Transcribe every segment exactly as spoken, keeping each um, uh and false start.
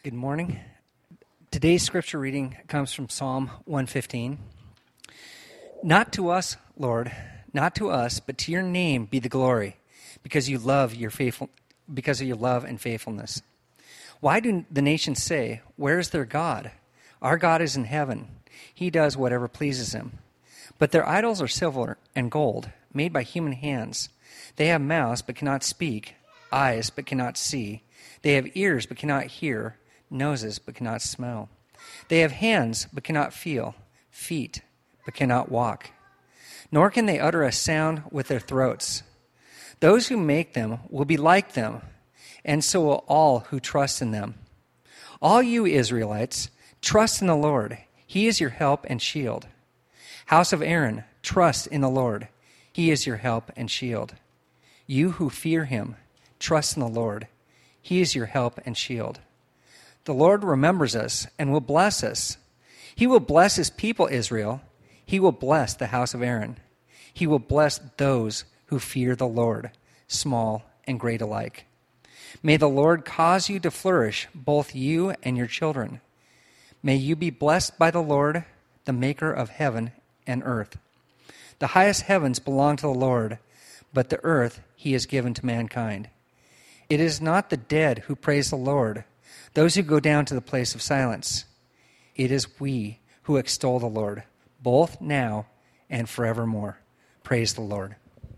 Good morning. Today's scripture reading comes from Psalm one fifteen. Not to us, Lord, not to us, but to your name be the glory, because you love your faithful, because of your love and faithfulness. Why do the nations say, where is their God? Our God is in heaven. He does whatever pleases him. But their idols are silver and gold, made by human hands. They have mouths but cannot speak, eyes but cannot see. They have ears but cannot hear, noses but cannot smell. They have hands but cannot feel, feet but cannot walk. Nor can they utter a sound with their throats. Those who make them will be like them, and so will all who trust in them. All you Israelites, trust in the Lord. He is your help and shield. House of Aaron, trust in the Lord. He is your help and shield. You who fear him, trust in the Lord. He is your help and shield. The Lord remembers us and will bless us. He will bless his people Israel. He will bless the house of Aaron. He will bless those who fear the Lord, small and great alike. May the Lord cause you to flourish, both you and your children. May you be blessed by the Lord, the maker of heaven and earth. The highest heavens belong to the Lord, but the earth he has given to mankind. It is not the dead who praise the Lord, those who go down to the place of silence. It is we who extol the Lord, both now and forevermore. Praise the Lord.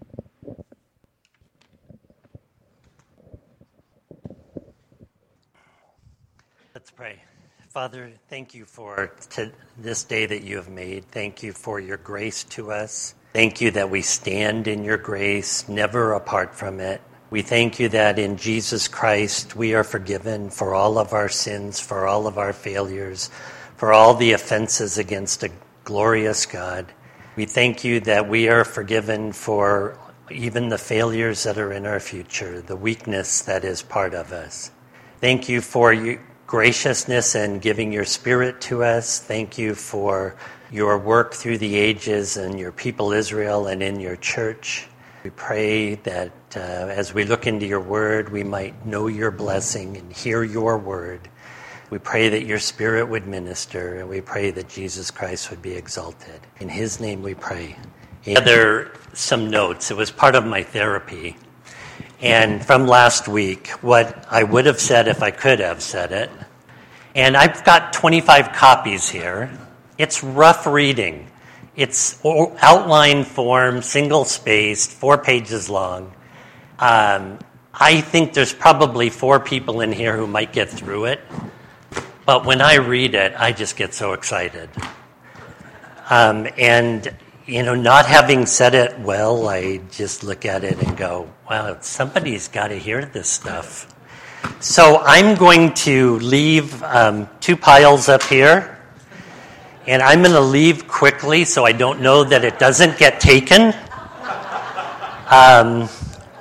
Let's pray. Father, thank you for to this day that you have made. Thank you for your grace to us. Thank you that we stand in your grace, never apart from it. We thank you that in Jesus Christ we are forgiven for all of our sins, for all of our failures, for all the offenses against a glorious God. We thank you that we are forgiven for even the failures that are in our future, the weakness that is part of us. Thank you for your graciousness and giving your Spirit to us. Thank you for your work through the ages and your people Israel and in your church. We pray that uh, as we look into your word, we might know your blessing and hear your word. We pray that your Spirit would minister, and we pray that Jesus Christ would be exalted. In his name we pray. There some notes. It was part of my therapy. And from last week, what I would have said if I could have said it. And I've got twenty-five copies here. It's rough reading. It's outline form, single-spaced, four pages long. Um, I think there's probably four people in here who might get through it. But when I read it, I just get so excited. Um, and, you know, not having said it well, I just look at it and go, wow, somebody's got to hear this stuff. So I'm going to leave um, two piles up here. And I'm going to leave quickly so I don't know that it doesn't get taken. Um,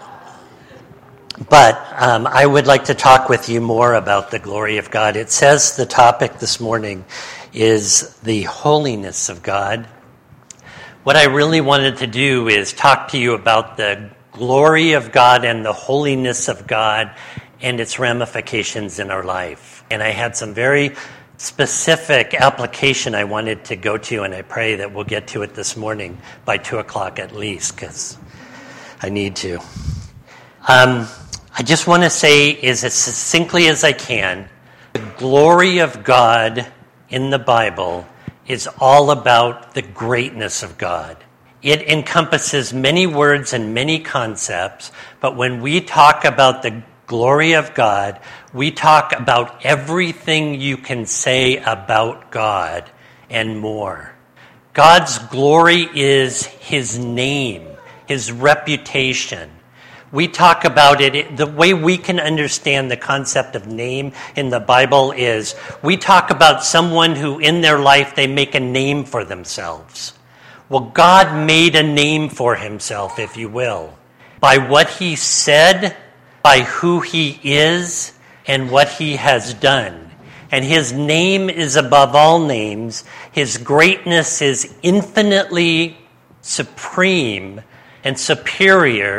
but um, I would like to talk with you more about the glory of God. It says the topic this morning is the holiness of God. What I really wanted to do is talk to you about the glory of God and the holiness of God and its ramifications in our life. And I had some very specific application I wanted to go to, and I pray that we'll get to it this morning by two o'clock at least, because I need to. Um, I just want to say, as succinctly as I can, the glory of God in the Bible is all about the greatness of God. It encompasses many words and many concepts, but when we talk about the glory of God, we talk about everything you can say about God and more. God's glory is his name, his reputation. We talk about it, the way we can understand the concept of name in the Bible is we talk about someone who in their life they make a name for themselves. Well, God made a name for himself, if you will, by what he said, by who he is, and what he has done. And his name is above all names. His greatness is infinitely supreme and superior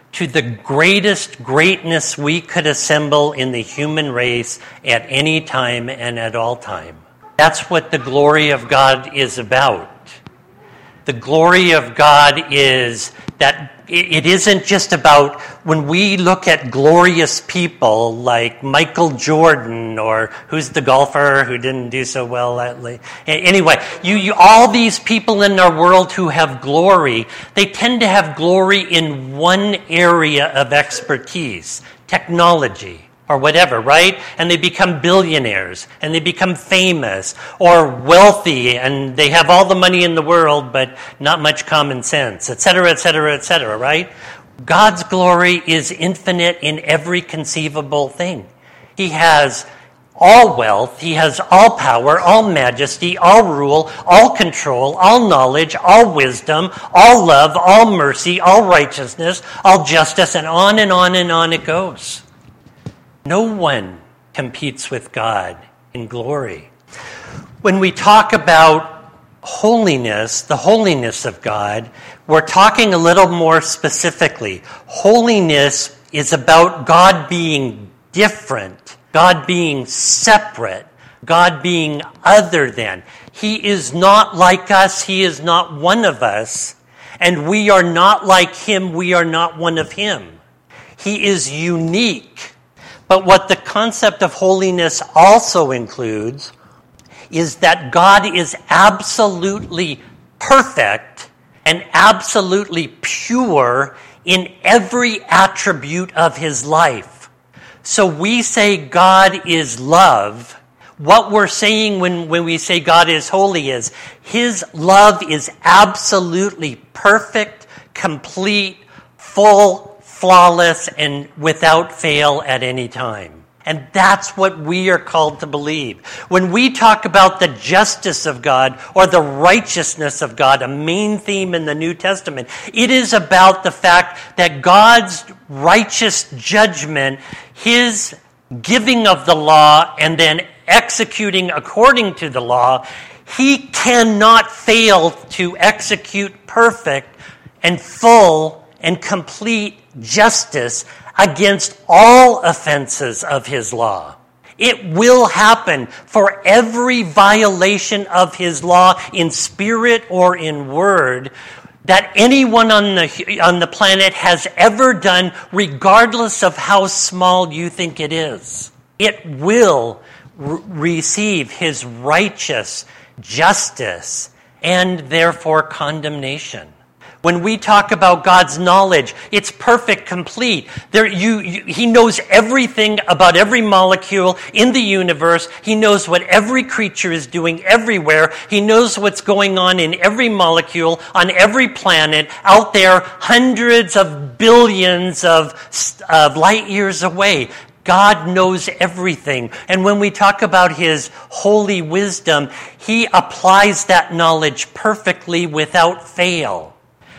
to the greatest greatness we could assemble in the human race at any time and at all time. That's what the glory of God is about. The glory of God is that it isn't just about when we look at glorious people like Michael Jordan, or who's the golfer who didn't do so well lately. Anyway, you, you all these people in our world who have glory, they tend to have glory in one area of expertise, technology or whatever, right? And they become billionaires, and they become famous or wealthy, and they have all the money in the world, but not much common sense, et cetera, et cetera, et cetera, right? God's glory is infinite in every conceivable thing. He has all wealth, he has all power, all majesty, all rule, all control, all knowledge, all wisdom, all love, all mercy, all righteousness, all justice, and on and on and on it goes. No one competes with God in glory. When we talk about holiness, the holiness of God, we're talking a little more specifically. Holiness is about God being different, God being separate, God being other than. He is not like us, He is not one of us, and we are not like Him, we are not one of Him. He is unique. But what the concept of holiness also includes is that God is absolutely perfect and absolutely pure in every attribute of His life. So we say God is love. What we're saying when, when we say God is holy is His love is absolutely perfect, complete, full, flawless, and without fail at any time. And that's what we are called to believe. When we talk about the justice of God or the righteousness of God, a main theme in the New Testament, it is about the fact that God's righteous judgment, His giving of the law and then executing according to the law, He cannot fail to execute perfect and full and complete justice against all offenses of His law. It will happen for every violation of His law in spirit or in word that anyone on the, on the planet has ever done, regardless of how small you think it is. It will re- receive His righteous justice and therefore condemnation. When we talk about God's knowledge, it's perfect, complete. There, you, you, He knows everything about every molecule in the universe. He knows what every creature is doing everywhere. He knows what's going on in every molecule, on every planet, out there, hundreds of billions of, of light years away. God knows everything. And when we talk about His holy wisdom, He applies that knowledge perfectly without fail.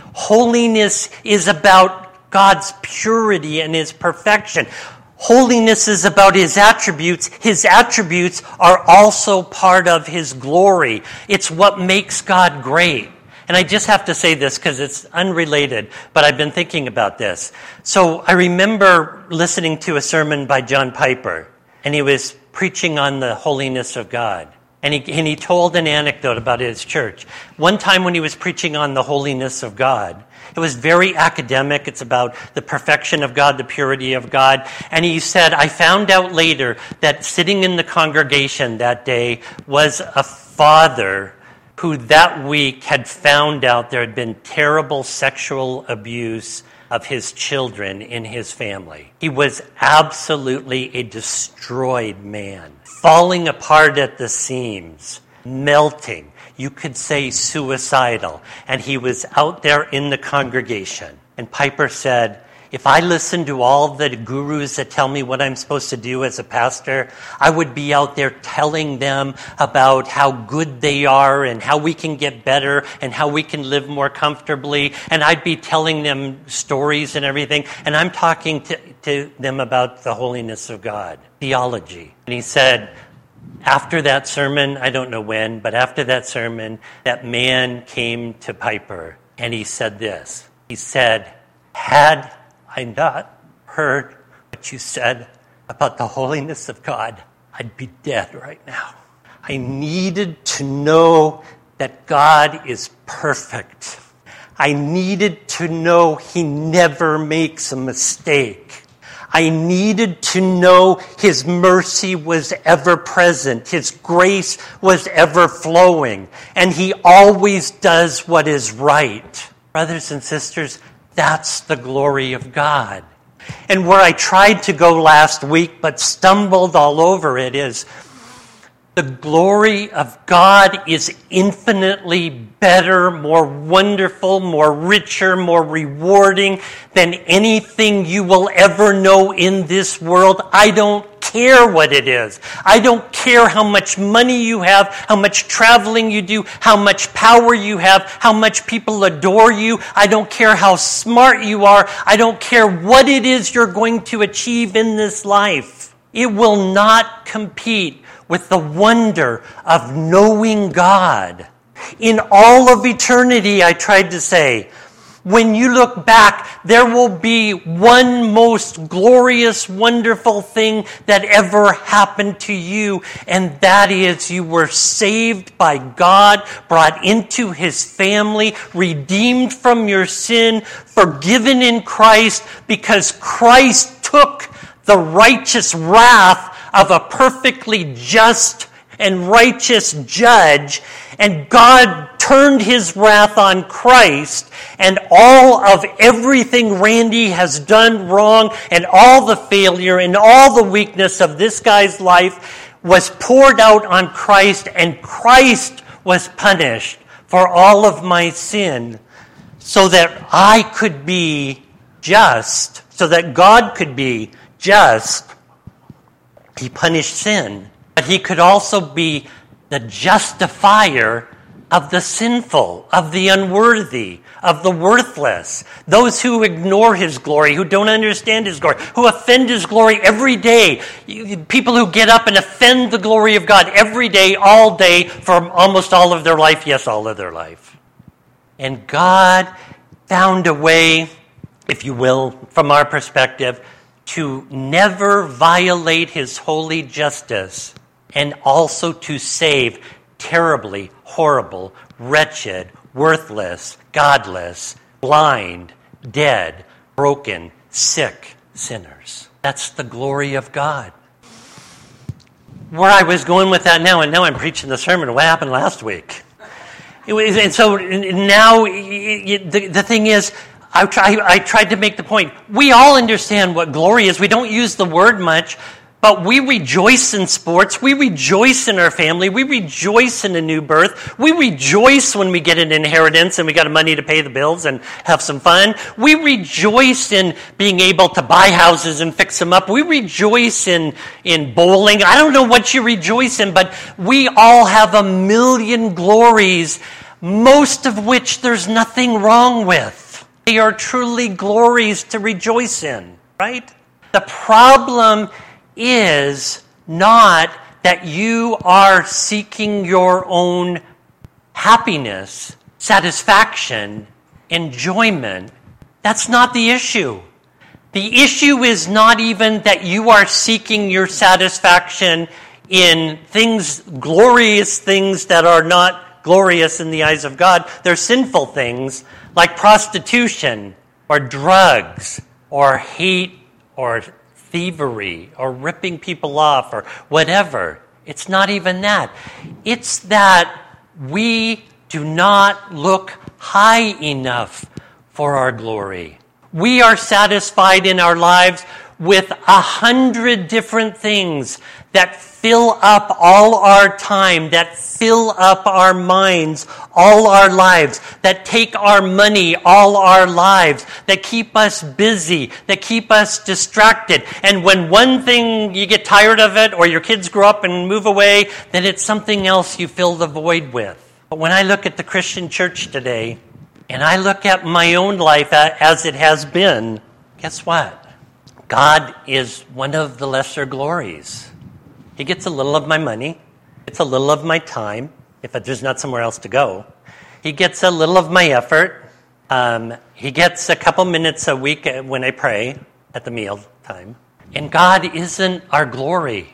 Holiness is about God's purity and His perfection. Holiness is about His attributes. His attributes are also part of His glory. It's what makes God great. And I just have to say this because it's unrelated, but I've been thinking about this. So I remember listening to a sermon by John Piper, and he was preaching on the holiness of God. And he, and he told an anecdote about his church. One time when he was preaching on the holiness of God, it was very academic. It's about the perfection of God, the purity of God. And he said, I found out later that sitting in the congregation that day was a father who that week had found out there had been terrible sexual abuse of his children in his family. He was absolutely a destroyed man, falling apart at the seams, melting. You could say suicidal. And he was out there in the congregation. And Piper said, if I listened to all the gurus that tell me what I'm supposed to do as a pastor, I would be out there telling them about how good they are and how we can get better and how we can live more comfortably. And I'd be telling them stories and everything. And I'm talking to, to them about the holiness of God, theology. And he said, after that sermon, I don't know when, but after that sermon, that man came to Piper and he said this. He said, had I not heard what you said about the holiness of God, I'd be dead right now. I needed to know that God is perfect. I needed to know he never makes a mistake. I needed to know his mercy was ever present. His grace was ever flowing. And he always does what is right. Brothers and sisters, that's the glory of God. And where I tried to go last week but stumbled all over it is the glory of God is infinitely better, more wonderful, more richer, more rewarding than anything you will ever know in this world. I don't care what it is. I don't care how much money you have, how much traveling you do, how much power you have, how much people adore you. I don't care how smart you are. I don't care what it is you're going to achieve in this life. It will not compete with the wonder of knowing God. In all of eternity, I tried to say, when you look back, there will be one most glorious, wonderful thing that ever happened to you, and that is you were saved by God, brought into his family, redeemed from your sin, forgiven in Christ, because Christ took the righteous wrath of a perfectly just and righteous judge, and God turned his wrath on Christ, and all of everything Randy has done wrong, and all the failure and all the weakness of this guy's life was poured out on Christ, and Christ was punished for all of my sin, so that I could be just, so that God could be just. He punished sin, but he could also be the justifier of the sinful, of the unworthy, of the worthless, those who ignore his glory, who don't understand his glory, who offend his glory every day, people who get up and offend the glory of God every day, all day, for almost all of their life, yes, all of their life. And God found a way, if you will, from our perspective, to never violate his holy justice, and also to save terribly, horrible, wretched, worthless, godless, blind, dead, broken, sick sinners. That's the glory of God. Where I was going with that now, and now I'm preaching the sermon, what happened last week? It was, and so now the, the thing is, I, try, I tried to make the point. We all understand what glory is. We don't use the word much, but we rejoice in sports. We rejoice in our family. We rejoice in a new birth. We rejoice when we get an inheritance and we got money to pay the bills and have some fun. We rejoice in being able to buy houses and fix them up. We rejoice in, in bowling. I don't know what you rejoice in, but we all have a million glories, most of which there's nothing wrong with. They are truly glories to rejoice in, right? The problem is not that you are seeking your own happiness, satisfaction, enjoyment. That's not the issue. The issue is not even that you are seeking your satisfaction in things, glorious things that are not glorious in the eyes of God. They're sinful things, like prostitution, or drugs, or hate, or thievery, or ripping people off, or whatever. It's not even that. It's that we do not look high enough for our glory. We are satisfied in our lives with a hundred different things that fill up all our time, that fill up our minds all our lives, that take our money all our lives, that keep us busy, that keep us distracted. And when one thing, you get tired of it, or your kids grow up and move away, then it's something else you fill the void with. But when I look at the Christian church today, and I look at my own life as it has been, guess what? God is one of the lesser glories. He gets a little of my money. Gets a little of my time, if there's not somewhere else to go. He gets a little of my effort. Um, he gets a couple minutes a week when I pray at the meal time. And God isn't our glory.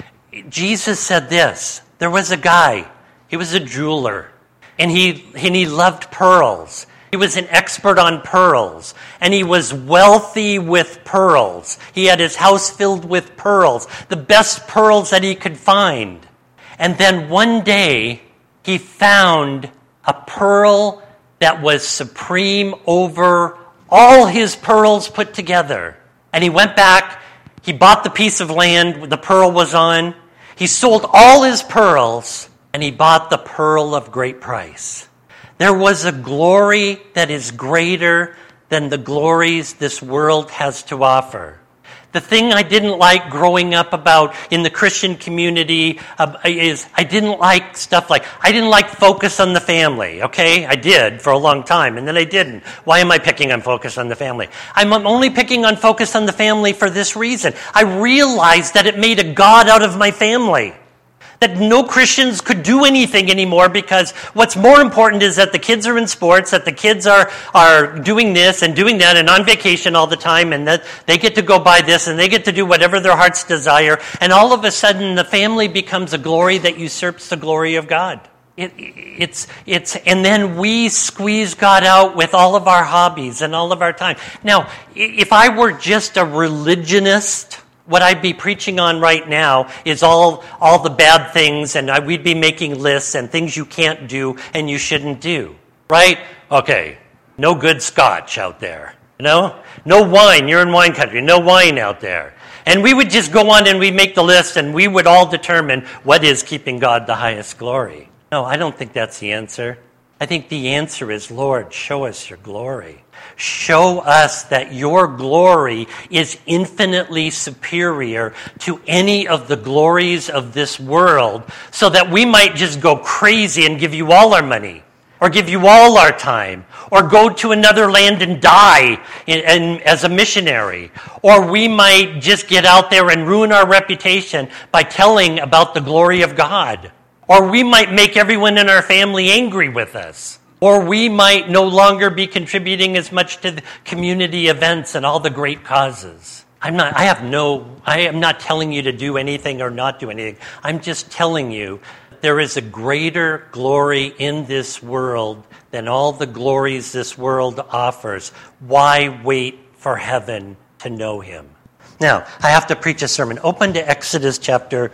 Jesus said this. There was a guy. He was a jeweler. And he, and he loved pearls. He was an expert on pearls. And he was wealthy with pearls. He had his house filled with pearls. The best pearls that he could find. And then one day, he found a pearl that was supreme over all his pearls put together. And he went back, he bought the piece of land the pearl was on, he sold all his pearls, and he bought the pearl of great price. There was a glory that is greater than the glories this world has to offer. The thing I didn't like growing up about in the Christian community uh, is I didn't like stuff like, I didn't like focus on the family, okay? I did for a long time, and then I didn't. Why am I picking on focus on the family? I'm only picking on focus on the family for this reason. I realized that it made a God out of my family. That no Christians could do anything anymore because what's more important is that the kids are in sports, that the kids are, are doing this and doing that and on vacation all the time, and that they get to go buy this and they get to do whatever their hearts desire. And all of a sudden, the family becomes a glory that usurps the glory of God. It, it's, it's, and then we squeeze God out with all of our hobbies and all of our time. Now, if I were just a religionist, what I'd be preaching on right now is all, all the bad things, and I, we'd be making lists and things you can't do and you shouldn't do, right? Okay, no good scotch out there, you know? No wine, you're in wine country, no wine out there. And we would just go on and we'd make the list and we would all determine what is keeping God the highest glory. No, I don't think that's the answer. I think the answer is, Lord, show us your glory. Show us that your glory is infinitely superior to any of the glories of this world, so that we might just go crazy and give you all our money, or give you all our time, or go to another land and die in, in, as a missionary. Or we might just get out there and ruin our reputation by telling about the glory of God. Or we might make everyone in our family angry with us. Or we might no longer be contributing as much to the community events and all the great causes. I'm not, I have no, I am not telling you to do anything or not do anything. I'm just telling you there is a greater glory in this world than all the glories this world offers. Why wait for heaven to know him? Now, I have to preach a sermon. Open to Exodus chapter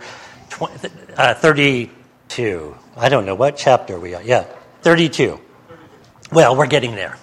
thirty-two. I don't know what chapter we are. Yeah, thirty-two. Well, we're getting there.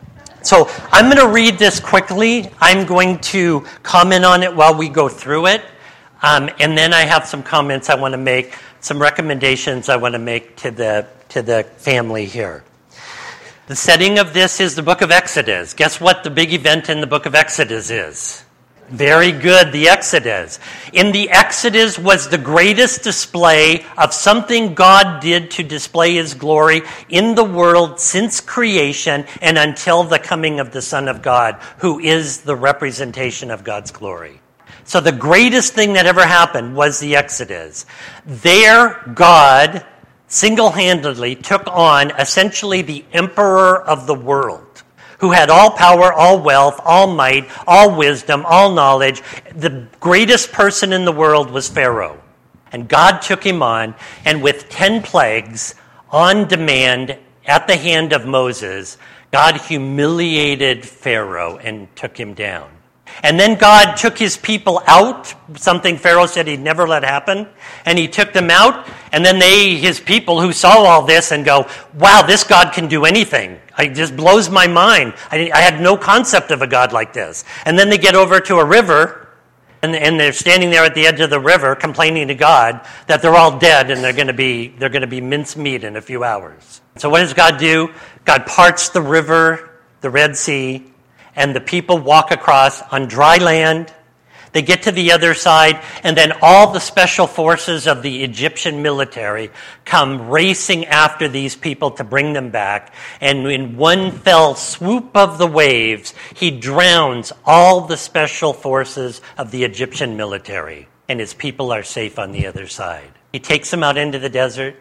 So I'm going to read this quickly. I'm going to comment on it while we go through it. Um, and then I have some comments I want to make, some recommendations I want to make to the to the family here. The setting of this is the book of Exodus. Guess what the big event in the book of Exodus is? Very good, the Exodus. In the Exodus was the greatest display of something God did to display his glory in the world since creation and until the coming of the Son of God, who is the representation of God's glory. So the greatest thing that ever happened was the Exodus. There, God single-handedly took on essentially the emperor of the world, who had all power, all wealth, all might, all wisdom, all knowledge. The greatest person in the world was Pharaoh. And God took him on, and with ten plagues, on demand, at the hand of Moses, God humiliated Pharaoh and took him down. And then God took his people out, something Pharaoh said he'd never let happen, and he took them out, and then they, his people who saw all this and go, wow, this God can do anything. It just blows my mind. I, I had no concept of a God like this. And then they get over to a river, and, and they're standing there at the edge of the river complaining to God that they're all dead and they're going to be they're going to be mincemeat in a few hours. So what does God do? God parts the river, the Red Sea, and the people walk across on dry land. They get to the other side, and then all the special forces of the Egyptian military come racing after these people to bring them back. And in one fell swoop of the waves, he drowns all the special forces of the Egyptian military, and his people are safe on the other side. He takes them out into the desert.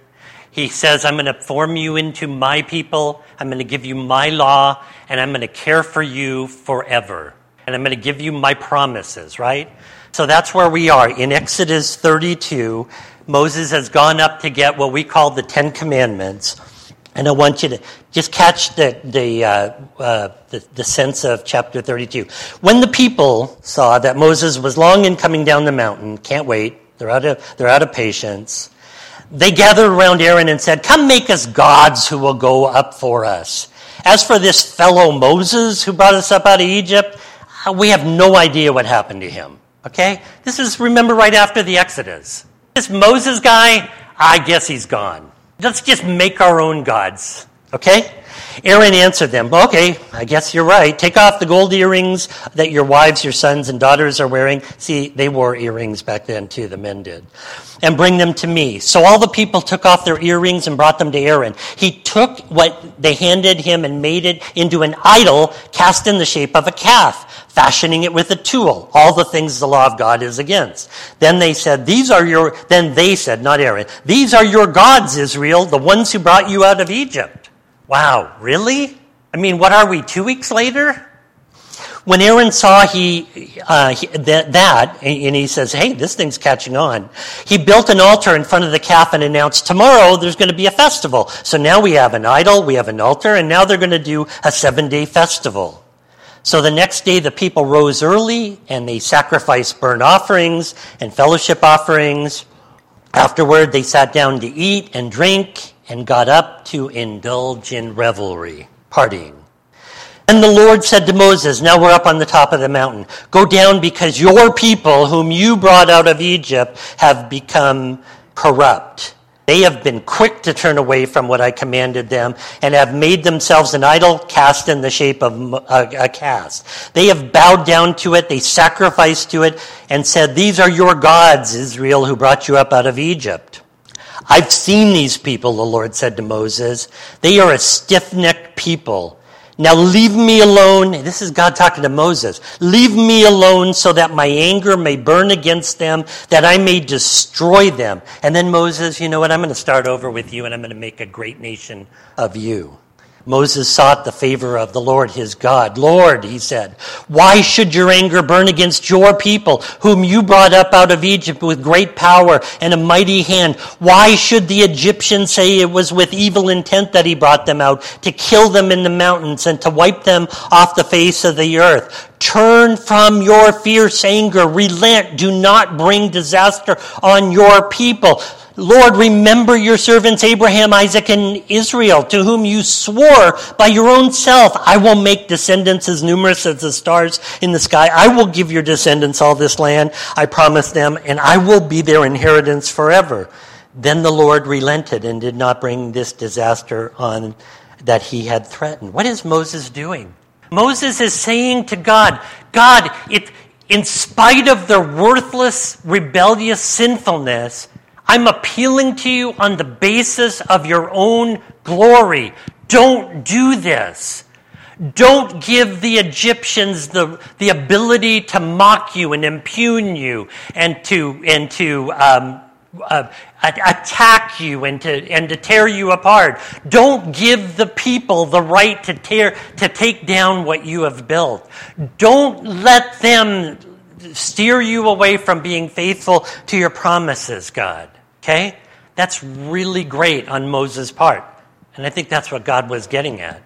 He says, I'm going to form you into my people. I'm going to give you my law, and I'm going to care for you forever. And I'm going to give you my promises, right? So that's where we are. In Exodus thirty-two, Moses has gone up to get what we call the Ten Commandments. And I want you to just catch the the, uh, uh, the the sense of chapter thirty-two. When the people saw that Moses was long in coming down the mountain, can't wait, they're out of they're out of patience, they gathered around Aaron and said, "Come make us gods who will go up for us. As for this fellow Moses who brought us up out of Egypt, we have no idea what happened to him." Okay? This is, remember, right after the Exodus. This Moses guy, I guess he's gone. Let's just make our own gods. Okay? Aaron answered them, "Okay, I guess you're right. Take off the gold earrings that your wives, your sons, and daughters are wearing." See, they wore earrings back then too, the men did. "And bring them to me." So all the people took off their earrings and brought them to Aaron. He took what they handed him and made it into an idol cast in the shape of a calf, fashioning it with a tool. All the things the law of God is against. Then they said, "These are your," then they said, not Aaron, "These are your gods, Israel, the ones who brought you out of Egypt." Wow, really? I mean, what are we, two weeks later? When Aaron saw he, uh, he that, that, and he says, "Hey, this thing's catching on," he built an altar in front of the calf and announced, "Tomorrow there's going to be a festival." So now we have an idol, we have an altar, and now they're going to do a seven-day festival. So the next day the people rose early and they sacrificed burnt offerings and fellowship offerings. Afterward they sat down to eat and drink and got up to indulge in revelry, partying. And the Lord said to Moses, now we're up on the top of the mountain, "Go down because your people whom you brought out of Egypt have become corrupt. They have been quick to turn away from what I commanded them and have made themselves an idol cast in the shape of a, a cast. They have bowed down to it, they sacrificed to it, and said, 'These are your gods, Israel, who brought you up out of Egypt.' I've seen these people," the Lord said to Moses. "They are a stiff-necked people. Now leave me alone." This is God talking to Moses. "Leave me alone so that my anger may burn against them, that I may destroy them." And then Moses, you know what, I'm going to start over with you and I'm going to make a great nation of you. Moses sought the favor of the Lord his God. "Lord," he said, "why should your anger burn against your people, whom you brought up out of Egypt with great power and a mighty hand? Why should the Egyptians say it was with evil intent that he brought them out, to kill them in the mountains and to wipe them off the face of the earth? Turn from your fierce anger, relent, do not bring disaster on your people. Lord, remember your servants Abraham, Isaac, and Israel, to whom you swore by your own self, 'I will make descendants as numerous as the stars in the sky. I will give your descendants all this land I promised them, and I will be their inheritance forever.' Then the Lord relented and did not bring this disaster on that he had threatened." What is Moses doing? Moses is saying to God, God, it, in spite of their worthless, rebellious sinfulness, I'm appealing to you on the basis of your own glory. Don't do this. Don't give the Egyptians the, the ability to mock you and impugn you and to and to um, uh, attack you and to and to tear you apart. Don't give the people the right to tear to take down what you have built. Don't let them steer you away from being faithful to your promises, God. Okay? That's really great on Moses' part. And I think that's what God was getting at.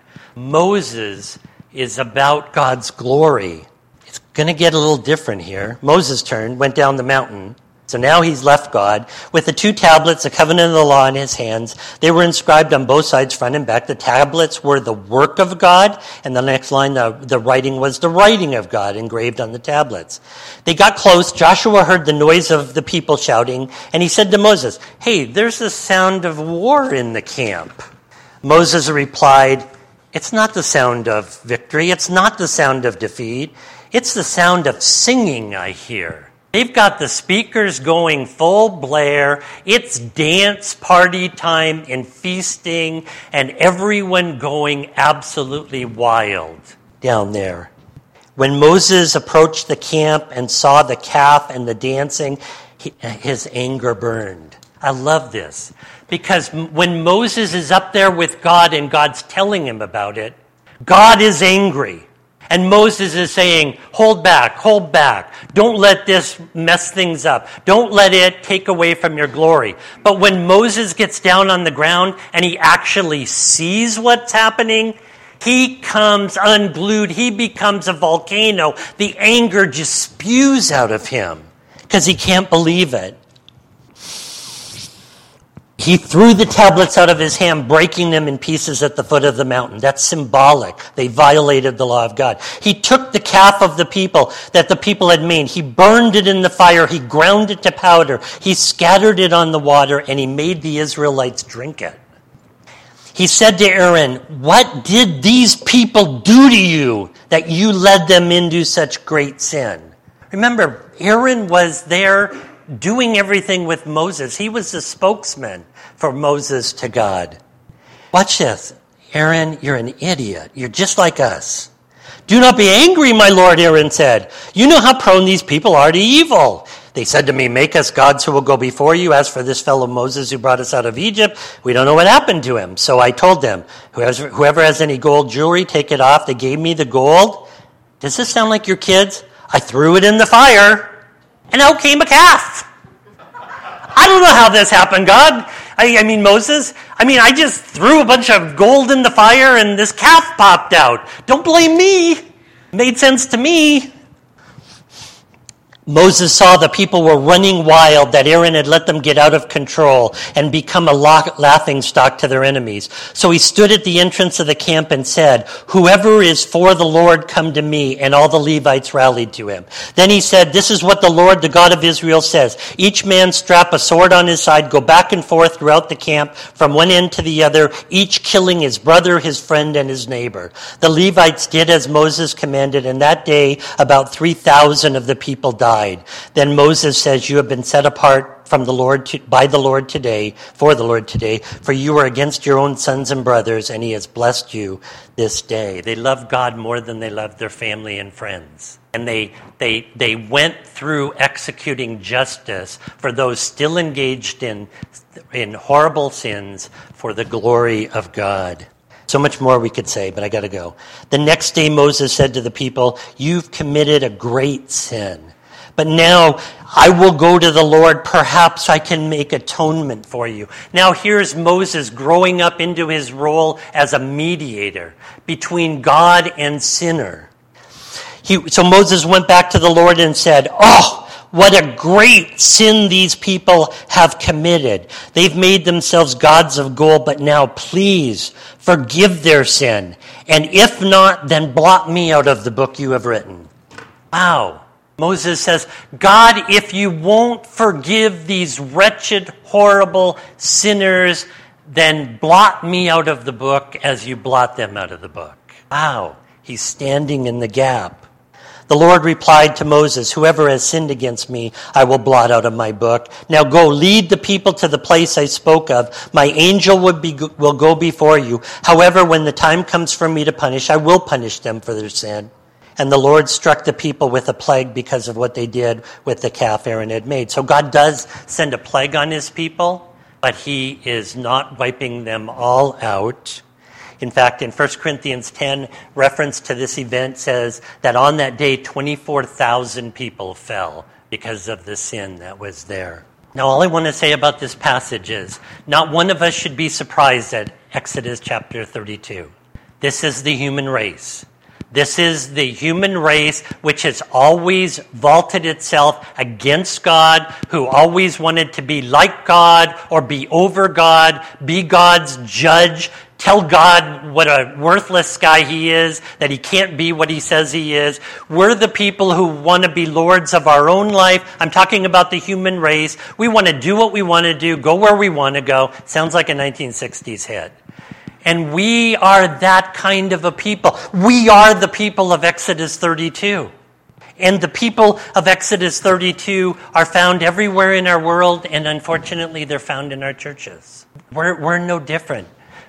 Moses is about God's glory. It's going to get a little different here. Moses turned, went down the mountain. So now he's left God with the two tablets, the covenant of the law in his hands. They were inscribed on both sides, front and back. The tablets were the work of God. And the next line, the, the writing was the writing of God engraved on the tablets. They got close. Joshua heard the noise of the people shouting. And he said to Moses, "Hey, there's a sound of war in the camp." Moses replied, "It's not the sound of victory. It's not the sound of defeat. It's the sound of singing I hear." They've got the speakers going full blare. It's dance party time and feasting and everyone going absolutely wild down there. When Moses approached the camp and saw the calf and the dancing, he, his anger burned. I love this because when Moses is up there with God and God's telling him about it, God is angry. And Moses is saying, hold back, hold back. Don't let this mess things up. Don't let it take away from your glory. But when Moses gets down on the ground and he actually sees what's happening, he comes unglued. He becomes a volcano. The anger just spews out of him because he can't believe it. He threw the tablets out of his hand, breaking them in pieces at the foot of the mountain. That's symbolic. They violated the law of God. He took the calf of the people that the people had made. He burned it in the fire. He ground it to powder. He scattered it on the water, and he made the Israelites drink it. He said to Aaron, what did these people do to you that you led them into such great sin? Remember, Aaron was there doing everything with Moses. He was the spokesman for Moses to God. Watch this. Aaron, you're an idiot. You're just like us. Do not be angry, my lord, Aaron said. You know how prone these people are to evil. They said to me, make us gods who will go before you. As for this fellow Moses who brought us out of Egypt, we don't know what happened to him. So I told them, whoever has any gold jewelry, take it off. They gave me the gold. Does this sound like your kids? I threw it in the fire. And out came a calf. I don't know how this happened, God. I, I mean, Moses. I mean, I just threw a bunch of gold in the fire and this calf popped out. Don't blame me. Made sense to me. Moses saw the people were running wild, that Aaron had let them get out of control and become a laughing stock to their enemies. So he stood at the entrance of the camp and said, whoever is for the Lord, come to me. And all the Levites rallied to him. Then he said, this is what the Lord, the God of Israel, says. Each man strap a sword on his side, go back and forth throughout the camp from one end to the other, each killing his brother, his friend, and his neighbor. The Levites did as Moses commanded, and that day about three thousand of the people died. Then Moses says, you have been set apart from the Lord to, by the Lord today, for the Lord today, for you are against your own sons and brothers, and he has blessed you this day. They loved God more than they loved their family and friends. And they they they went through executing justice for those still engaged in in horrible sins for the glory of God. So much more we could say, but I got to go. The next day Moses said to the people, you've committed a great sin. But now I will go to the Lord. Perhaps I can make atonement for you. Now here's Moses growing up into his role as a mediator between God and sinner. He, so Moses went back to the Lord and said, oh, what a great sin these people have committed. They've made themselves gods of gold, but now please forgive their sin. And if not, then blot me out of the book you have written. Wow. Moses says, God, if you won't forgive these wretched, horrible sinners, then blot me out of the book as you blot them out of the book. Wow, he's standing in the gap. The Lord replied to Moses, whoever has sinned against me, I will blot out of my book. Now go, lead the people to the place I spoke of. My angel would be, will go before you. However, when the time comes for me to punish, I will punish them for their sin. And the Lord struck the people with a plague because of what they did with the calf Aaron had made. So God does send a plague on his people, but he is not wiping them all out. In fact, in First Corinthians ten, reference to this event says that on that day, twenty-four thousand people fell because of the sin that was there. Now, all I want to say about this passage is not one of us should be surprised at Exodus chapter thirty-two. This is the human race. This is the human race which has always vaulted itself against God, who always wanted to be like God or be over God, be God's judge, tell God what a worthless guy he is, that he can't be what he says he is. We're the people who want to be lords of our own life. I'm talking about the human race. We want to do what we want to do, go where we want to go. Sounds like a nineteen sixties hit. And we are that kind of a people. We are the people of Exodus thirty-two. And the people of Exodus thirty-two are found everywhere in our world, and unfortunately they're found in our churches. We're, we're no different.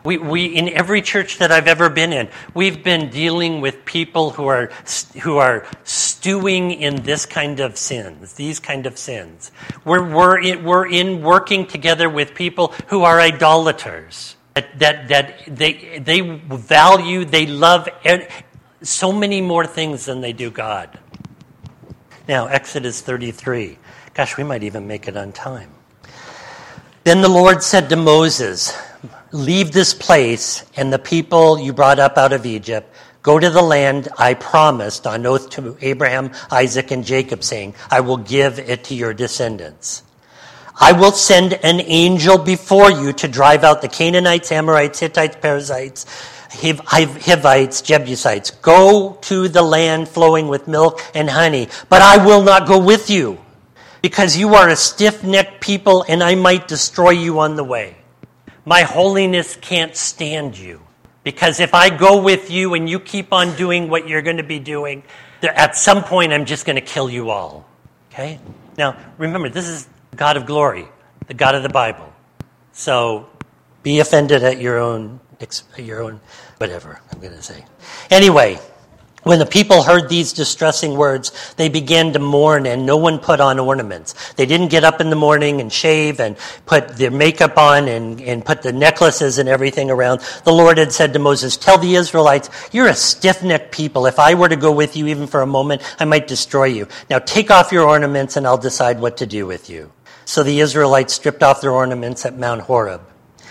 We, we, in every church that I've ever been in, we've been dealing with people who are, who are stewing in this kind of sins, these kind of sins. We're, we're, in, we're in working together with people who are idolaters, that, that, that they, they value, they love so many more things than they do God. Now, Exodus thirty-three. Gosh, we might even make it on time. Then the Lord said to Moses, leave this place and the people you brought up out of Egypt. Go to the land I promised on oath to Abraham, Isaac, and Jacob, saying, I will give it to your descendants. I will send an angel before you to drive out the Canaanites, Amorites, Hittites, Perizzites, Hiv- Hivites, Jebusites. Go to the land flowing with milk and honey, but I will not go with you, because you are a stiff-necked people and I might destroy you on the way. My holiness can't stand you, because if I go with you and you keep on doing what you're going to be doing, at some point I'm just going to kill you all. Okay? Now, remember, this is the God of glory, the God of the Bible. So be offended at your own, your own, whatever I'm going to say. Anyway, when the people heard these distressing words, they began to mourn, and no one put on ornaments. They didn't get up in the morning and shave and put their makeup on and, and put the necklaces and everything around. The Lord had said to Moses, tell the Israelites, you're a stiff-necked people. If I were to go with you even for a moment, I might destroy you. Now take off your ornaments and I'll decide what to do with you. So the Israelites stripped off their ornaments at Mount Horeb.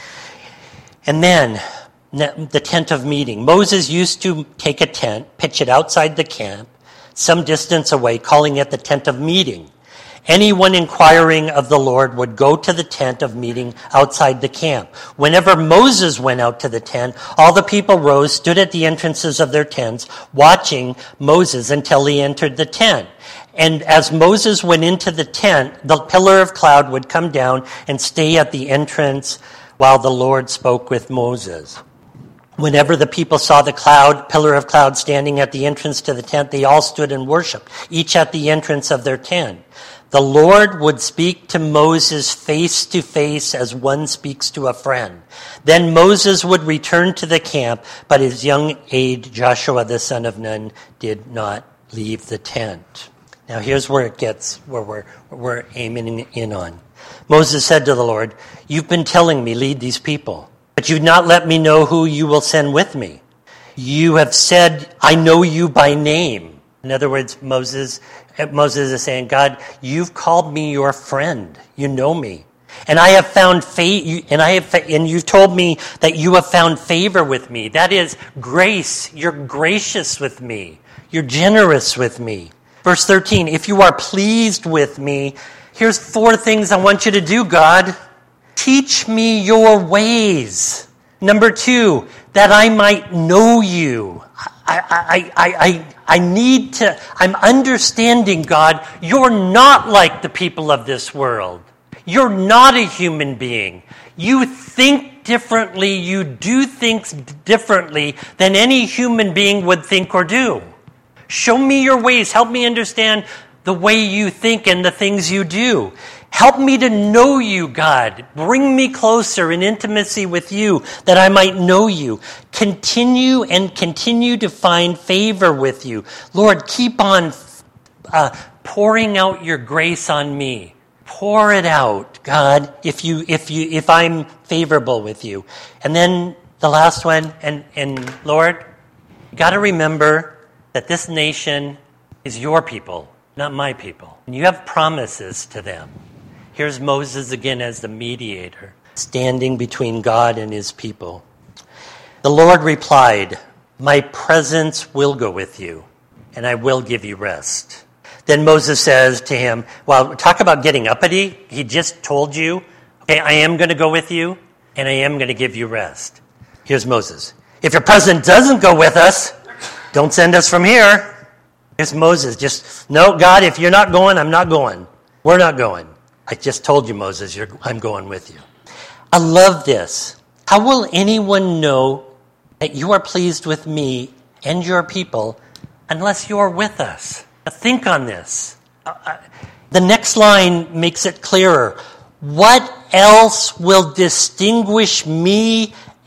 And then the tent of meeting. Moses used to take a tent, pitch it outside the camp, some distance away, calling it the tent of meeting. Anyone inquiring of the Lord would go to the tent of meeting outside the camp. Whenever Moses went out to the tent, all the people rose, stood at the entrances of their tents, watching Moses until he entered the tent. And as Moses went into the tent, the pillar of cloud would come down and stay at the entrance while the Lord spoke with Moses. Whenever the people saw the cloud, pillar of cloud standing at the entrance to the tent, they all stood and worshiped, each at the entrance of their tent. The Lord would speak to Moses face to face as one speaks to a friend. Then Moses would return to the camp, but his young aide, Joshua the son of Nun, did not leave the tent. Now here's where it gets, where we're, we're aiming in on. Moses said to the Lord, you've been telling me, lead these people, but you've not let me know who you will send with me. You have said, I know you by name. In other words, Moses, Moses is saying, God, you've called me your friend. You know me. And I have found fa- and I have, and you've told me that you have found favor with me. That is grace. You're gracious with me. You're generous with me. Verse thirteen, if you are pleased with me, here's four things I want you to do, God. Teach me your ways. Number two, that I might know you. I, I, I, I, I need to, I'm understanding, God, you're not like the people of this world. You're not a human being. You think differently, you do things differently than any human being would think or do. Show me your ways. Help me understand the way you think and the things you do. Help me to know you, God. Bring me closer in intimacy with you that I might know you. Continue and continue to find favor with you. Lord, keep on uh, pouring out your grace on me. Pour it out, God, if you if you if I'm favorable with you. And then the last one, and, and Lord, you got to remember that this nation is your people, not my people. And you have promises to them. Here's Moses again as the mediator, standing between God and his people. The Lord replied, my presence will go with you, and I will give you rest. Then Moses says to him, well, talk about getting uppity. He just told you, okay, I am going to go with you, and I am going to give you rest. Here's Moses. If your presence doesn't go with us, don't send us from here. Here's Moses. Just, no, God, if you're not going, I'm not going. We're not going. I just told you, Moses, you're, I'm going with you. I love this. How will anyone know that you are pleased with me and your people unless you are with us? Now think on this. Uh, the next line makes it clearer. What else will distinguish me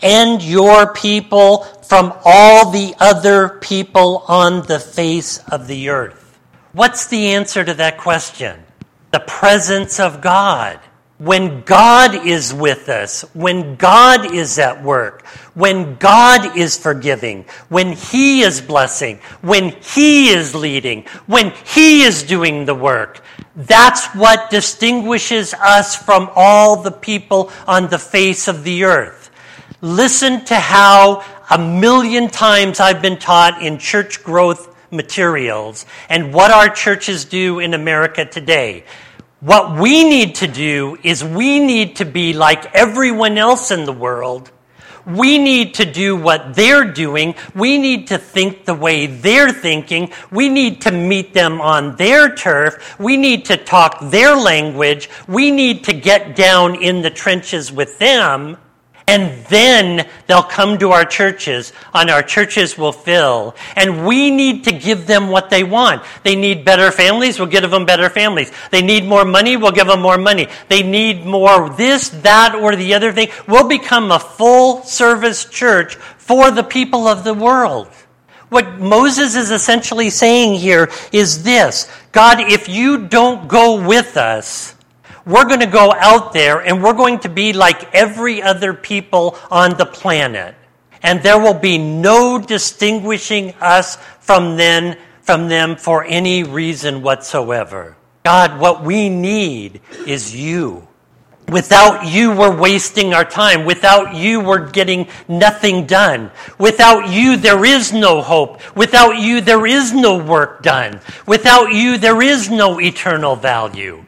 and your people from all the other people on the face of the earth? What's the answer to that question? The presence of God. When God is with us, when God is at work, when God is forgiving, when He is blessing, when He is leading, when He is doing the work, that's what distinguishes us from all the people on the face of the earth. Listen to how a million times I've been taught in church growth materials and what our churches do in America today. What we need to do is we need to be like everyone else in the world. We need to do what they're doing. We need to think the way they're thinking. We need to meet them on their turf. We need to talk their language. We need to get down in the trenches with them. And then they'll come to our churches, and our churches will fill. And we need to give them what they want. They need better families, we'll give them better families. They need more money, we'll give them more money. They need more this, that, or the other thing. We'll become a full-service church for the people of the world. What Moses is essentially saying here is this: God, if you don't go with us, we're going to go out there and we're going to be like every other people on the planet. And there will be no distinguishing us from them, from them for any reason whatsoever. God, what we need is you. Without you, we're wasting our time. Without you, we're getting nothing done. Without you, there is no hope. Without you, there is no work done. Without you, there is no eternal value.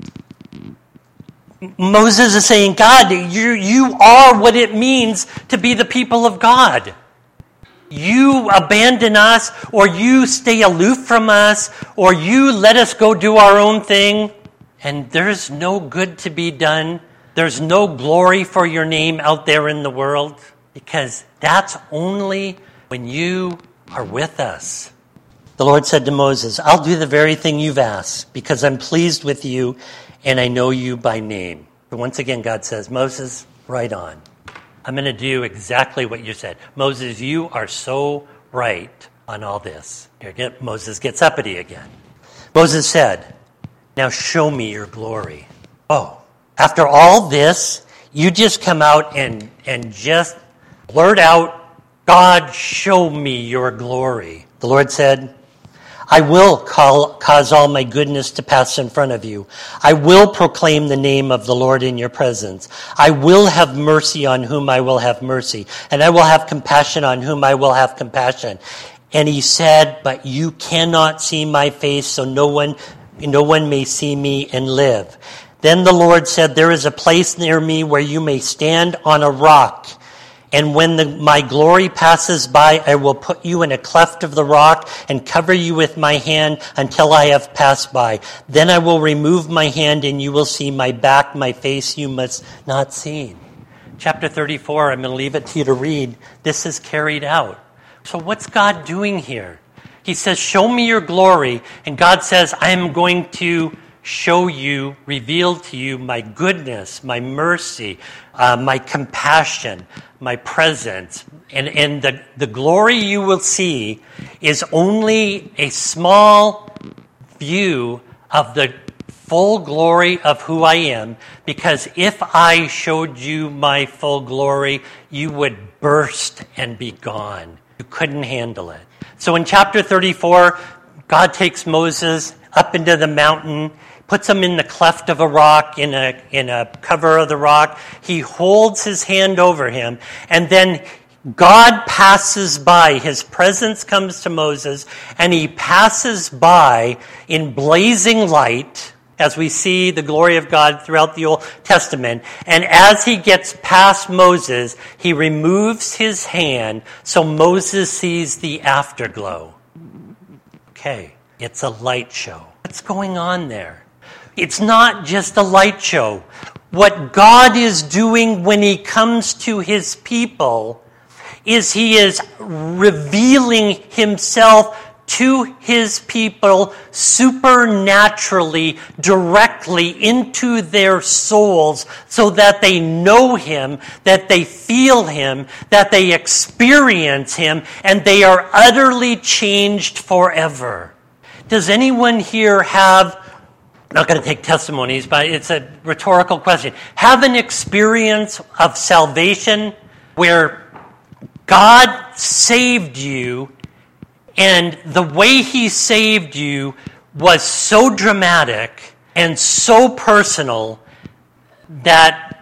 Moses is saying, God, you, you are what it means to be the people of God. You abandon us, or you stay aloof from us, or you let us go do our own thing, and there's no good to be done. There's no glory for your name out there in the world, because that's only when you are with us. The Lord said to Moses, I'll do the very thing you've asked, because I'm pleased with you, and I know you by name. But once again, God says, Moses, right on. I'm going to do exactly what you said. Moses, you are so right on all this. Here again, Moses gets uppity again. Moses said, now show me your glory. Oh, after all this, you just come out and, and just blurt out, God, show me your glory. The Lord said, I will call, cause all my goodness to pass in front of you. I will proclaim the name of the Lord in your presence. I will have mercy on whom I will have mercy, and I will have compassion on whom I will have compassion. And he said, but you cannot see my face, so no one, no one may see me and live. Then the Lord said, there is a place near me where you may stand on a rock. And when the, my glory passes by, I will put you in a cleft of the rock and cover you with my hand until I have passed by. Then I will remove my hand and you will see my back, my face you must not see. Chapter thirty-four, I'm going to leave it to you to read. This is carried out. So what's God doing here? He says, show me your glory. And God says, I am going to show you, reveal to you my goodness, my mercy, uh, my compassion, my presence. And, and the, the glory you will see is only a small view of the full glory of who I am, because if I showed you my full glory, you would burst and be gone. You couldn't handle it. So in chapter thirty-four, God takes Moses up into the mountain, puts him in the cleft of a rock, in a in a cover of the rock. He holds his hand over him, and then God passes by. His presence comes to Moses, and he passes by in blazing light, as we see the glory of God throughout the Old Testament. And as he gets past Moses, he removes his hand so Moses sees the afterglow. Okay, it's a light show. What's going on there? It's not just a light show. What God is doing when he comes to his people is he is revealing himself to his people supernaturally, directly into their souls so that they know him, that they feel him, that they experience him, and they are utterly changed forever. Does anyone here have, I'm not going to take testimonies, but it's a rhetorical question, have an experience of salvation where God saved you, and the way he saved you was so dramatic and so personal that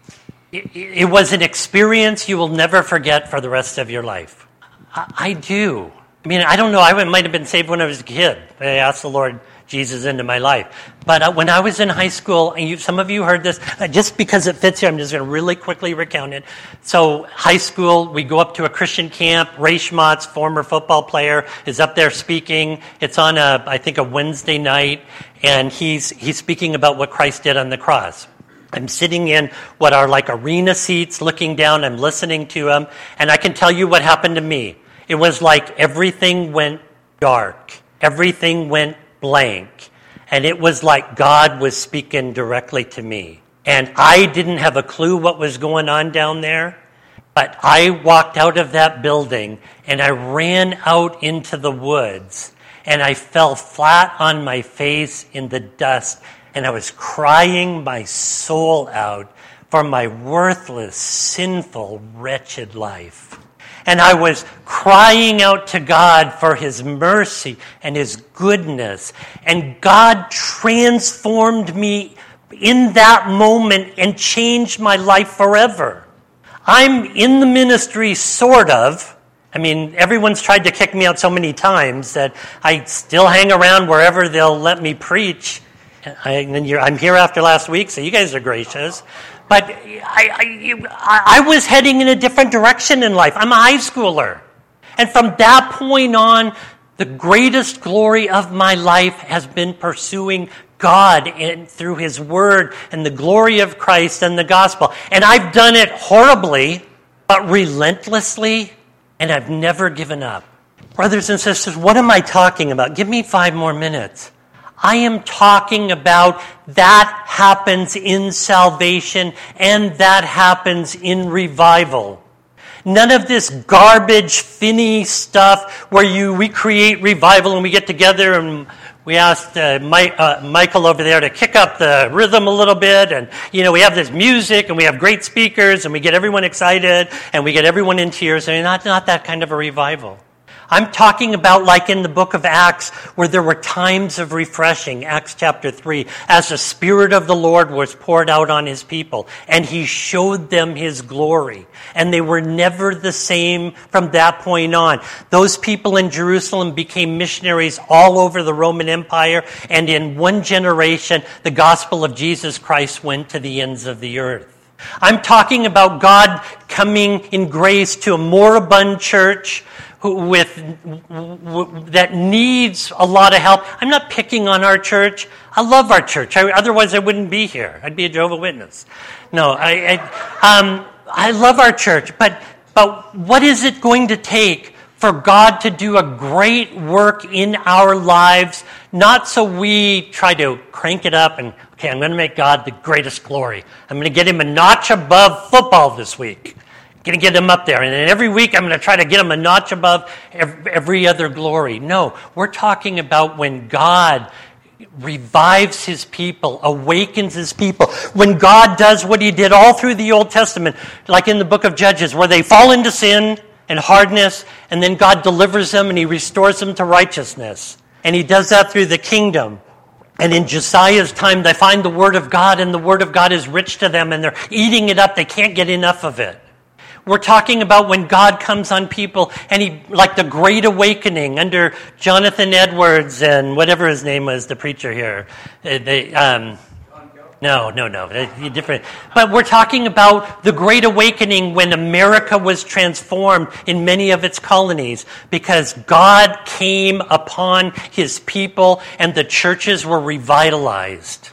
it, it was an experience you will never forget for the rest of your life? I, I do. I mean, I don't know. I might have been saved when I was a kid. I asked the Lord Jesus into my life. But uh, when I was in high school, and you, some of you heard this, uh, just because it fits here, I'm just going to really quickly recount it. So high school, we go up to a Christian camp. Ray Schmatz, former football player, is up there speaking. It's on, a, I think, a Wednesday night, and he's he's speaking about what Christ did on the cross. I'm sitting in what are like arena seats, looking down. I'm listening to him, and I can tell you what happened to me. It was like everything went dark. Everything went blank. And it was like God was speaking directly to me. And I didn't have a clue what was going on down there. But I walked out of that building and I ran out into the woods. And I fell flat on my face in the dust. And I was crying my soul out for my worthless, sinful, wretched life. And I was crying out to God for his mercy and his goodness. And God transformed me in that moment and changed my life forever. I'm in the ministry, sort of. I mean, everyone's tried to kick me out so many times that I still hang around wherever they'll let me preach. I, and you're, I'm here after last week, so you guys are gracious. But I, I, I was heading in a different direction in life. I'm a high schooler. And from that point on, the greatest glory of my life has been pursuing God and through his word and the glory of Christ and the gospel. And I've done it horribly, but relentlessly, and I've never given up. Brothers and sisters, what am I talking about? Give me five more minutes. I am talking about that happens in salvation and that happens in revival. None of this garbage, finny stuff where you we create revival and we get together and we asked uh, Mike, uh, Michael over there to kick up the rhythm a little bit, and you know we have this music and we have great speakers and we get everyone excited and we get everyone in tears. I mean, not not that kind of a revival. I'm talking about like in the book of Acts where there were times of refreshing, Acts chapter three, as the Spirit of the Lord was poured out on his people, and he showed them his glory. And they were never the same from that point on. Those people in Jerusalem became missionaries all over the Roman Empire, and in one generation, the gospel of Jesus Christ went to the ends of the earth. I'm talking about God coming in grace to a moribund church who, with w- that needs a lot of help. I'm not picking on our church. I love our church. I, otherwise, I wouldn't be here. I'd be a Jehovah's Witness. No, I, I, um, I love our church. But, but what is it going to take for God to do a great work in our lives? Not so we try to crank it up and, okay, I'm going to make God the greatest glory. I'm going to get him a notch above football this week. I'm going to get him up there. And then every week I'm going to try to get him a notch above every other glory. No, we're talking about when God revives his people, awakens his people. When God does what he did all through the Old Testament, like in the book of Judges, where they fall into sin and hardness, and then God delivers them and he restores them to righteousness. And he does that through the kingdom. And in Josiah's time, they find the Word of God, and the Word of God is rich to them, and they're eating it up. They can't get enough of it. We're talking about when God comes on people, and he, like the Great Awakening under Jonathan Edwards and whatever his name was, the preacher here. They, um, no, no, no, they're different. But we're talking about the Great Awakening when America was transformed in many of its colonies because God came upon his people and the churches were revitalized.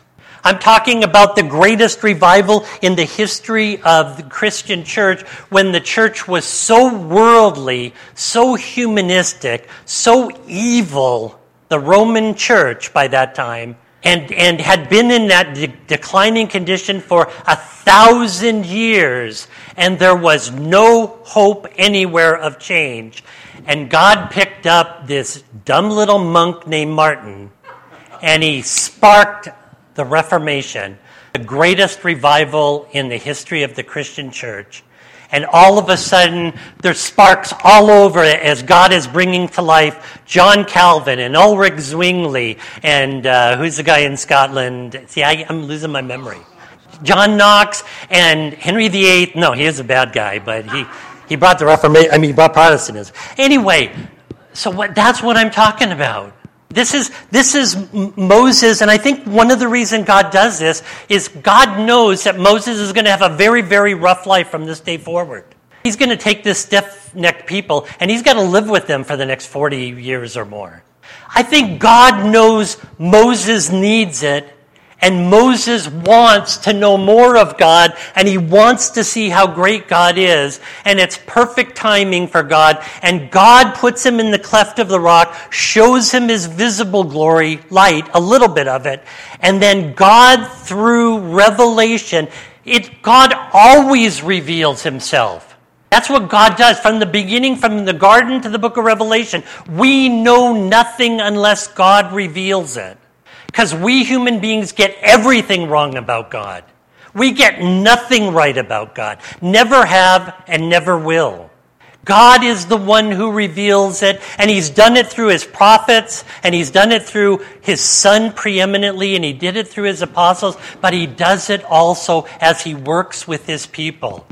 I'm talking about the greatest revival in the history of the Christian church, when the church was so worldly, so humanistic, so evil, the Roman church by that time, and, and had been in that de- declining condition for a thousand years, and there was no hope anywhere of change. And God picked up this dumb little monk named Martin, and he sparked the Reformation, the greatest revival in the history of the Christian church. And all of a sudden, there's sparks all over it as God is bringing to life John Calvin and Ulrich Zwingli and uh, who's the guy in Scotland? See, I, I'm losing my memory. John Knox and Henry the Eighth. No, he is a bad guy, but he, he brought the Reformation. I mean, he brought Protestantism. Anyway, so what, that's what I'm talking about. This is this is Moses, and I think one of the reasons God does this is God knows that Moses is going to have a very, very rough life from this day forward. He's going to take this stiff-necked people, and he's got to live with them for the next forty years or more. I think God knows Moses needs it, and Moses wants to know more of God, and he wants to see how great God is, and it's perfect timing for God, and God puts him in the cleft of the rock, shows him his visible glory, light, a little bit of it, and then God, through revelation, it God always reveals himself. That's what God does. From the beginning, from the garden to the book of Revelation, we know nothing unless God reveals it. Because we human beings get everything wrong about God. We get nothing right about God. Never have and never will. God is the one who reveals it, and he's done it through his prophets, and he's done it through his son preeminently, and he did it through his apostles, but he does it also as he works with his people.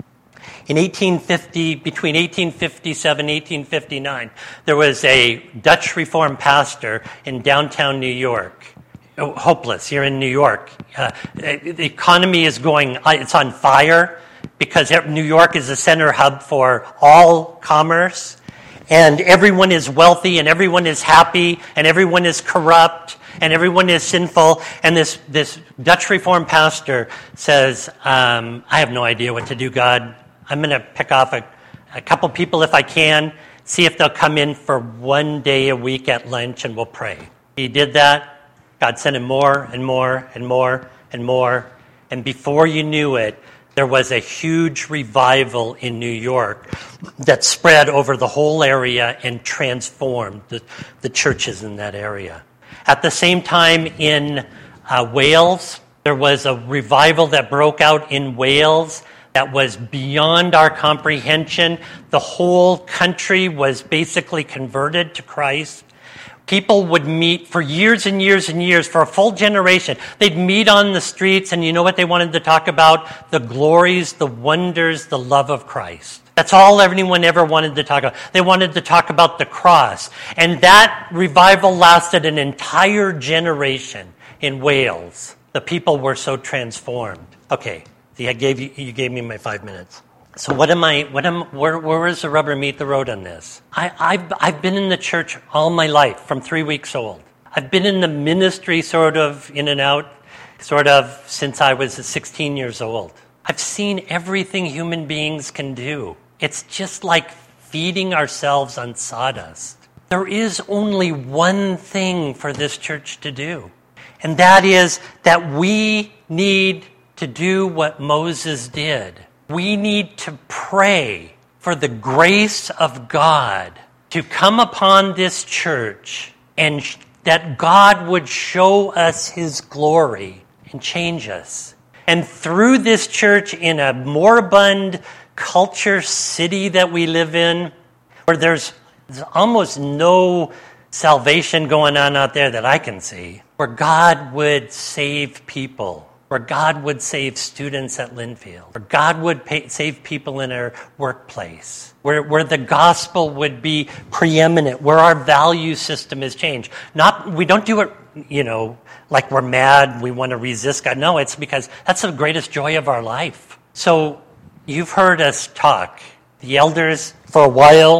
In eighteen fifty, between eighteen fifty-seven and eighteen fifty-nine, there was a Dutch Reformed pastor in downtown New York. Hopeless here in New York. Uh, the economy is going, it's on fire because New York is a center hub for all commerce, and everyone is wealthy, and everyone is happy, and everyone is corrupt, and everyone is sinful. And this, this Dutch Reformed pastor says, um, I have no idea what to do, God. I'm going to pick off a, a couple people if I can, see if they'll come in for one day a week at lunch, and we'll pray. He did that. God sent him more and more and more and more. And before you knew it, there was a huge revival in New York that spread over the whole area and transformed the, the churches in that area. At the same time in uh, Wales, there was a revival that broke out in Wales that was beyond our comprehension. The whole country was basically converted to Christ. People would meet for years and years and years, for a full generation. They'd meet on the streets, and you know what they wanted to talk about? The glories, the wonders, the love of Christ. That's all anyone ever wanted to talk about. They wanted to talk about the cross. And that revival lasted an entire generation in Wales. The people were so transformed. Okay, see, I gave you, you gave me my five minutes. So what am I, what am, where, where does the rubber meet the road on this? I, I've, I've been in the church all my life, from three weeks old. I've been in the ministry sort of in and out, sort of since I was sixteen years old. I've seen everything human beings can do. It's just like feeding ourselves on sawdust. There is only one thing for this church to do, and that is that we need to do what Moses did. We need to pray for the grace of God to come upon this church, and sh- that God would show us his glory and change us. And through this church, in a moribund culture city that we live in, where there's, there's almost no salvation going on out there that I can see, where God would save people, where God would save students at Linfield, where God would pay, save people in our workplace, where, where the gospel would be preeminent, where our value system is changed. Not, we don't do it, you know, like we're mad, we want to resist God. No, it's because that's the greatest joy of our life. So you've heard us talk. The elders, for a while,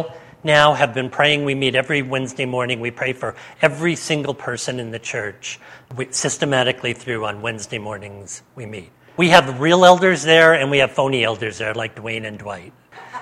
now have been praying. We meet every Wednesday morning. We pray for every single person in the church. We, systematically through on Wednesday mornings we meet. We have real elders there and we have phony elders there like Dwayne and Dwight.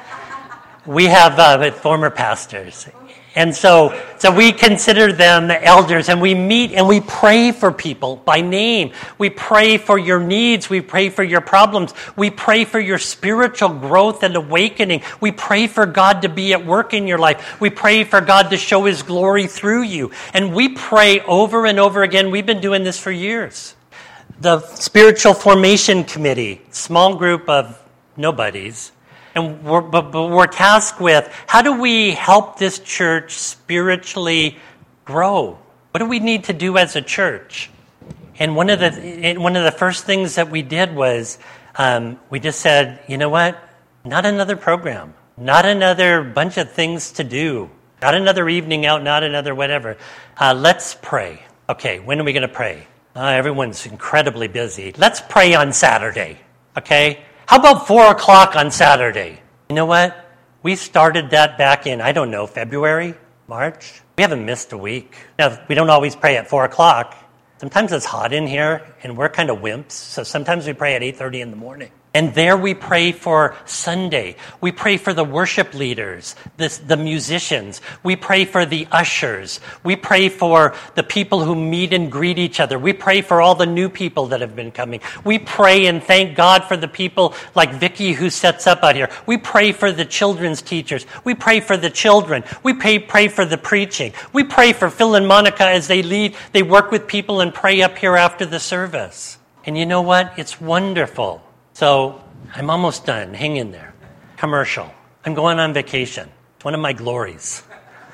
We have uh, former pastors. And so, so we consider them elders, and we meet and we pray for people by name. We pray for your needs. We pray for your problems. We pray for your spiritual growth and awakening. We pray for God to be at work in your life. We pray for God to show his glory through you. And we pray over and over again. We've been doing this for years. The Spiritual Formation Committee, small group of nobodies, And we're, but, but we're tasked with, how do we help this church spiritually grow? What do we need to do as a church? And one of the one of the first things that we did was um, we just said, you know what? Not another program, not another bunch of things to do, not another evening out, not another whatever. Uh, let's pray. Okay, when are we going to pray? Uh, everyone's incredibly busy. Let's pray on Saturday. Okay. How about four o'clock on Saturday? You know what? We started that back in, I don't know, February, March. We haven't missed a week. Now, we don't always pray at four o'clock. Sometimes it's hot in here, and we're kind of wimps, so sometimes we pray at eight thirty in the morning. And there we pray for Sunday. We pray for the worship leaders, the, the musicians. We pray for the ushers. We pray for the people who meet and greet each other. We pray for all the new people that have been coming. We pray and thank God for the people like Vicky who sets up out here. We pray for the children's teachers. We pray for the children. We pray, pray for the preaching. We pray for Phil and Monica as they lead. They work with people and pray up here after the service. And you know what? It's wonderful. So I'm almost done. Hang in there. Commercial. I'm going on vacation. It's one of my glories.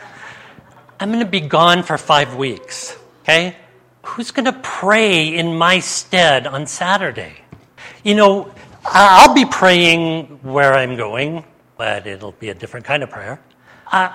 I'm going to be gone for five weeks. Okay? Who's going to pray in my stead on Saturday? You know, I'll be praying where I'm going, but it'll be a different kind of prayer. Uh,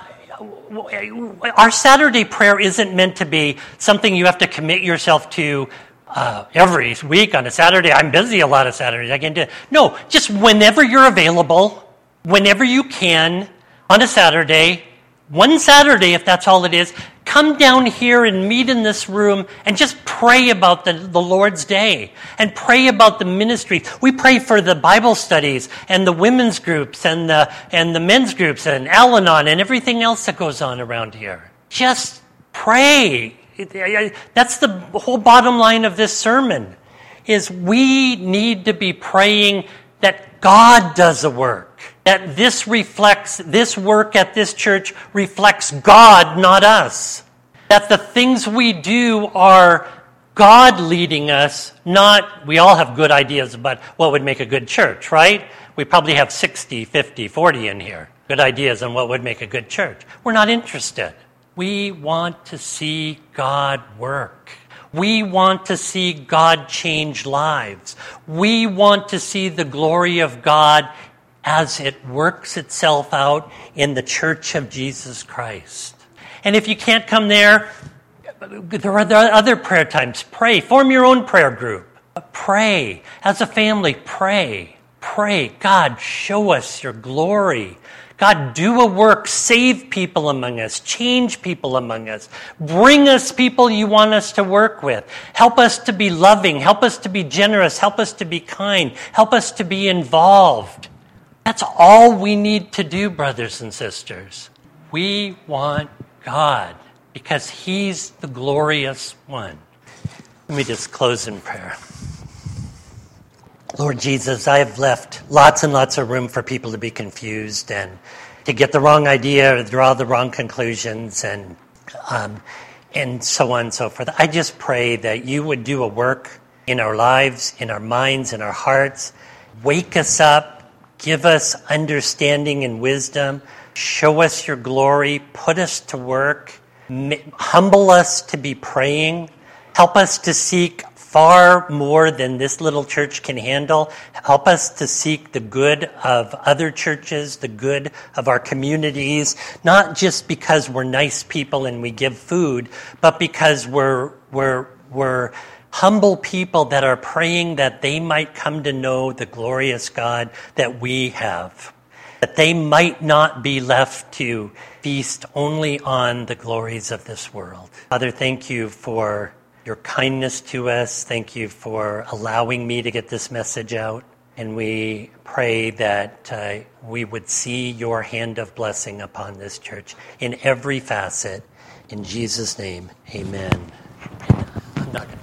our Saturday prayer isn't meant to be something you have to commit yourself to Uh, every week on a Saturday. I'm busy a lot of Saturdays. I can't do it. No, just whenever you're available, whenever you can, on a Saturday, one Saturday, if that's all it is, come down here and meet in this room and just pray about the, the Lord's Day and pray about the ministry. We pray for the Bible studies and the women's groups and the, and the men's groups and Al-Anon and everything else that goes on around here. Just pray. That's the whole bottom line of this sermon, is we need to be praying that God does the work, that this reflects, this work at this church reflects God, not us, that the things we do are God leading us, not, we all have good ideas about what would make a good church, right? We probably have sixty, fifty, forty in here, good ideas on what would make a good church. We're not interested. We want to see God work. We want to see God change lives. We want to see the glory of God as it works itself out in the Church of Jesus Christ. And if you can't come there, there are other prayer times. Pray. Form your own prayer group. Pray. As a family, pray. Pray. God, show us your glory. God, do a work, save people among us, change people among us, bring us people you want us to work with. Help us to be loving, help us to be generous, help us to be kind, help us to be involved. That's all we need to do, brothers and sisters. We want God because he's the glorious one. Let me just close in prayer. Lord Jesus, I have left lots and lots of room for people to be confused and to get the wrong idea or draw the wrong conclusions and um, and so on and so forth. I just pray that you would do a work in our lives, in our minds, in our hearts. Wake us up. Give us understanding and wisdom. Show us your glory. Put us to work. Humble us to be praying. Help us to seek far more than this little church can handle. Help us to seek the good of other churches, the good of our communities, not just because we're nice people and we give food, but because we're we're we're humble people that are praying that they might come to know the glorious God that we have. that they might not be left to feast only on the glories of this world. Father, thank you for your kindness to us. Thank you for allowing me to get this message out. And we pray that uh, we would see your hand of blessing upon this church in every facet. In Jesus' name, amen. I'm not gonna